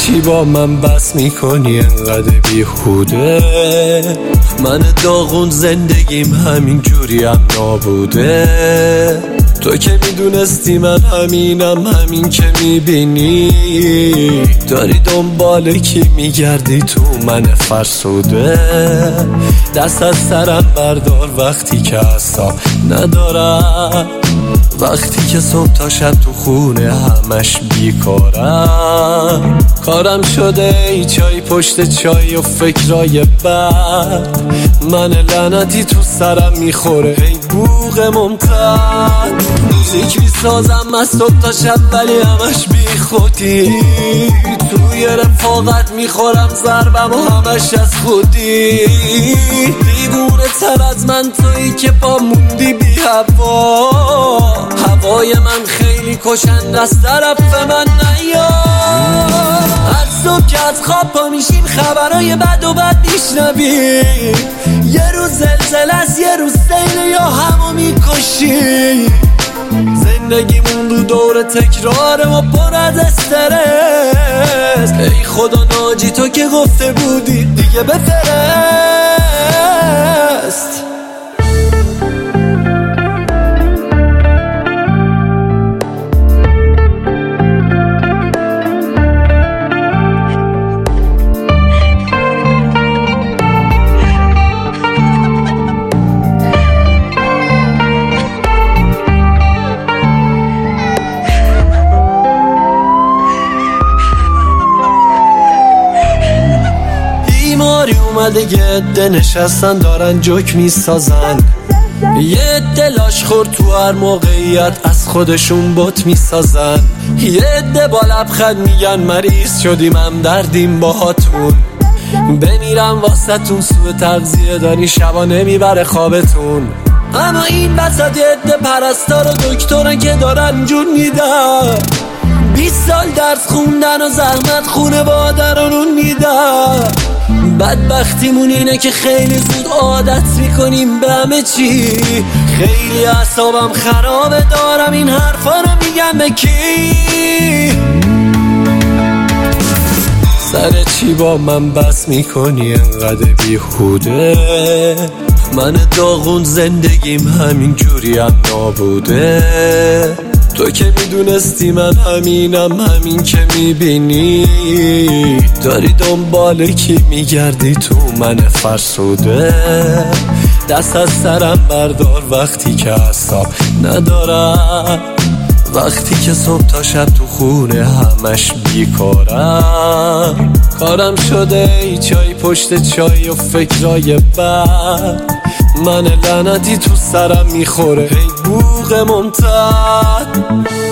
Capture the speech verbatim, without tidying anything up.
چی با من بس میکنی انقدر بیهوده؟ من داغون زندگیم همین جوری هم نابوده. تو که میدونستی من همینم، همین که میبینی داری دنبال کی میگردی تو من فرسوده. دست از سرم بردار وقتی که اصلا ندارم، وقتی که صبح تا شب تو خونه همش بیکارم. کارم شده ای چای پشت چای و فکرای بد، من لعنتی تو سرم میخوره ای بوق ممتد. موزیک میسازم از صبح تا شب ولی همش بی خودی، توی رفاقت میخورم ضربم و همش از خودی. دیوونه تر از من تویی که با موندی بی هوا، هوای من خیلی کشنده از طرف من نیا. هر صبح که از خواب پا میشیم خبرای بد و بد میشنویم، یه روز زلزله است یه روز سیل یا همو میکشیم. زندگیمون رو دور تکراره و پر از استرس، ای خدا ناجی تو که گفته بودی دیگه بفرست. اومده یه عده نشستن دارن جوک میسازن، یه عده لاش خورد تو هر موقعیت از خودشون بت میسازن، یه عده با لبخند میگن مریض شدیم هم دردیم باهاتون. بمیرم واسهتون سوء تغذیه داری شبا نمیبره خوابتون. اما این وسط یه عده پرستار و دکترن که دارن جون میدن، بیست سال درس خوندن و زحمت خونه بادرانون میدن. بدبختیمون اینه که خیلی زود عادت میکنیم به همه چی. خیلی اعصابم خرابه دارم این حرفا رو میگم به کی؟ سر چی با من بس میکنی انقدر بیهوده؟ من داغون زندگیم همین جوری هم نابوده. تو که میدونستی من همینم، همین که میبینی داری دنبال کی میگردی تو من فرسوده. دست از سرم بردار وقتی که اصلا ندارم، وقتی که صبح تا شب تو خونه همش بیکارم. کارم شده ای چای پشت چای و فکرای بد، من لعنتی تو سرم میخوره ای بوق ممتد.